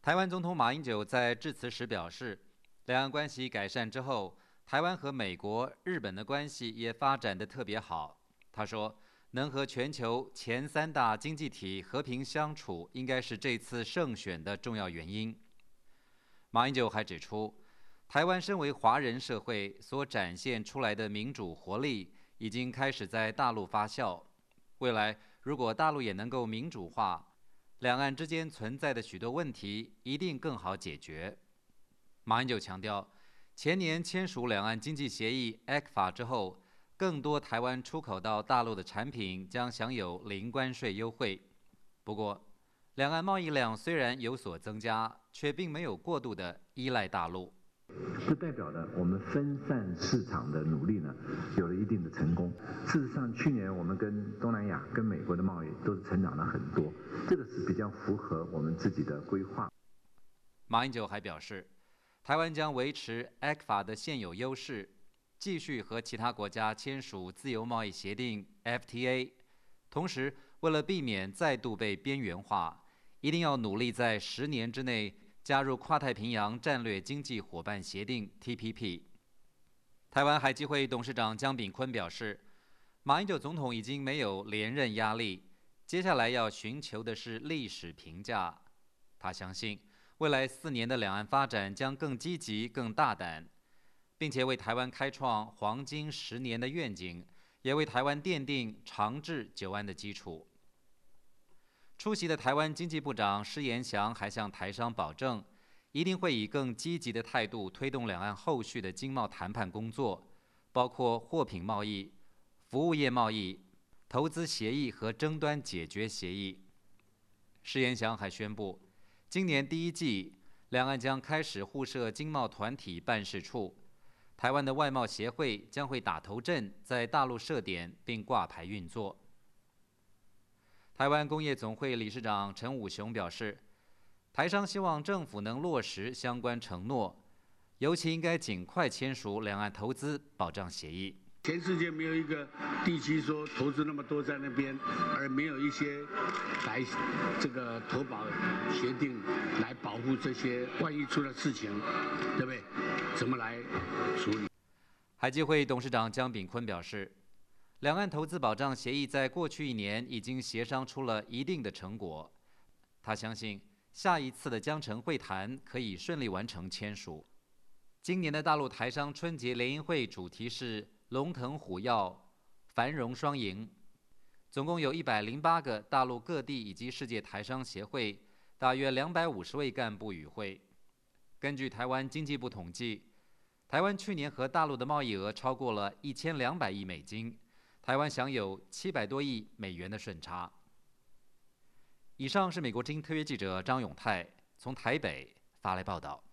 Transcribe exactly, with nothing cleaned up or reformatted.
台湾总统马英九在致辞时表示，两岸关系改善之后，台湾和美国、日本的关系也发展得特别好。他说，能和全球前三大经济体和平相处，应该是这次胜选的重要原因。马英九还指出，台湾身为华人社会所展现出来的民主活力，已经开始在大陆发酵。未来如果大陆也能够民主化，两岸之间存在的许多问题一定更好解决。马英九强调，前年签署两岸经济协议 （E C F A） 之后，更多台湾出口到大陆的产品将享有零关税优惠。不过，两岸贸易量虽然有所增加，却并没有过度的依赖大陆。 这代表了我们分散市场的努力呢，有了一定的成功。事实上，去年我们跟东南亚、跟美国的贸易都是成长了很多，这个是比较符合我们自己的规划。 马英九还表示，台湾将维持 E C F A 的现有优势，继续和其他国家签署自由贸易协定 F T A， 同时为了避免再度被边缘化，一定要努力在十年之内加入跨太平洋战略经济伙伴协定 T P P。 台湾海基会董事长江炳坤表示，马英九总统已经没有连任压力，接下来要寻求的是历史评价。他相信未来四年的两岸发展将更积极、更大胆，并且为台湾开创黄金十年的愿景，也为台湾奠定长治久安的基础。出席的台湾经济部长施延祥还向台商保证，一定会以更积极的态度推动两岸后续的经贸谈判工作，包括货品贸易、服务业贸易、投资协议和争端解决协议。施延祥还宣布，今年第一季，两岸将开始互设经贸团体办事处，台湾的外贸协会将会打头阵，在大陆设点并挂牌运作。台湾工业总会理事长陈武雄表示，台商希望政府能落实相关承诺，尤其应该尽快签署两岸投资保障协议。 全世界没有一个地区说投资那么多在那边，而没有一些来这个投保协定来保护这些，万一出了事情，对不对？怎么来处理？ 海基会董事长江炳坤表示，两岸投资保障协议在过去一年已经协商出了一定的成果，他相信下一次的江城会谈可以顺利完成签署。今年的大陆台商春节联谊会主题是龙腾虎跃，繁荣双赢，总共有一百零八个大陆各地以及世界台商协会，大约两百五十位干部与会。根据台湾经济部统计，台湾去年和大陆的贸易额超过了一千两百亿美金，台湾享有七百多亿美元的顺差。以上是美国之音特约记者张永泰从台北发来报道。